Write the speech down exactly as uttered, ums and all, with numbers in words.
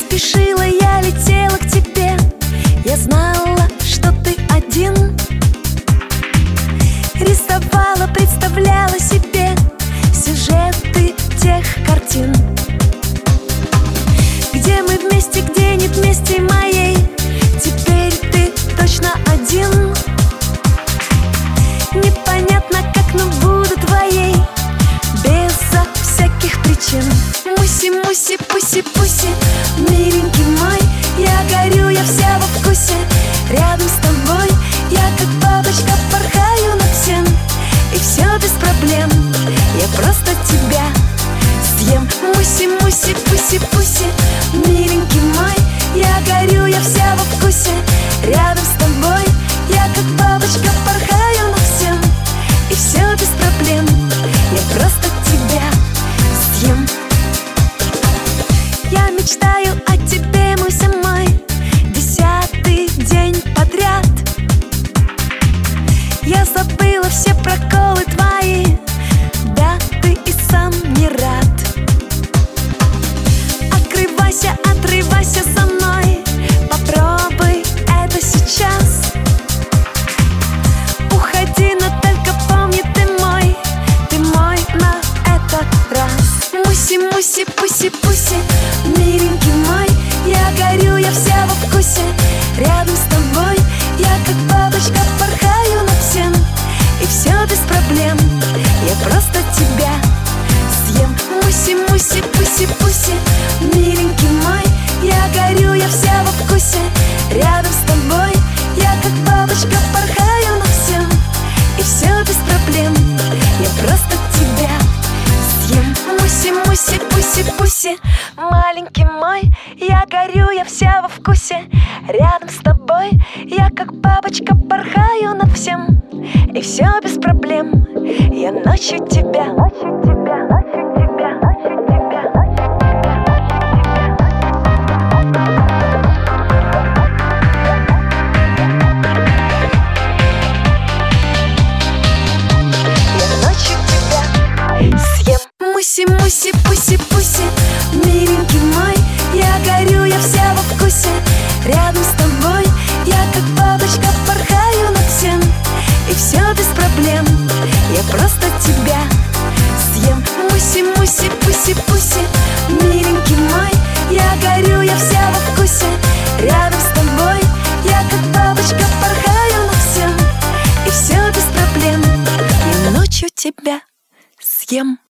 спешила, я летела к тебе. Я знала, что ты один. Рисовала, представляла себе сюжеты тех картин, где мы вместе, где нет вместе моей. Теперь ты точно один. Непонятно как, но буду твоей безо всяких причин. Муси-муси, пуси-пуси, миленький мой, я горю, я вся во вкусе. Рядом с тобой я как бабочка порхаю над всем. И все без проблем, я просто тебя съем. Муси-муси, пуси-пуси, миленький мой, я горю, я вся во вкусе. Рядом с тобой я как бабочка порхаю над всем. И все без проблем, я просто тебя съем. Я мечтаю о тебе, Муся мой, десятый день подряд. Я забыла все проколы твои, да ты и сам не рад. Открывайся, отрывайся со мной, попробуй это сейчас. Уходи, но только помни, ты мой, ты мой на этот раз. Муси-муси, пуси-пуси, миленький мой, я горю, я вся во вкусе. Рядом с тобой я как бабочка порхаю над всем. И все без проблем, я просто тебя съем. Муси-муси, пуси-пуси, миленький мой, я горю, я вся во вкусе. Рядом с тобой я как бабочка порхаю над всем. И все без проблем, я просто тебя съем. Муси-муси, пуси-пуси, маленький мой, я горю, я вся во вкусе. Рядом с тобой я как бабочка порхаю над всем. И все без проблем, я ночью тебя, ночью тебя, ночью тебя, ночью тебя, я ночью тебя съем. Муси-муси, пуси-пуси, миленький мой, я горю, я вся во вкусе. Рядом с тобой я как бабочка порхаю над всем. И все без проблем, я просто тебя съем. Муси-муси, пуси-пуси, миленький мой, я горю, я вся во вкусе. Рядом с тобой я как бабочка порхаю над всем. И все без проблем, я ночью тебя съем.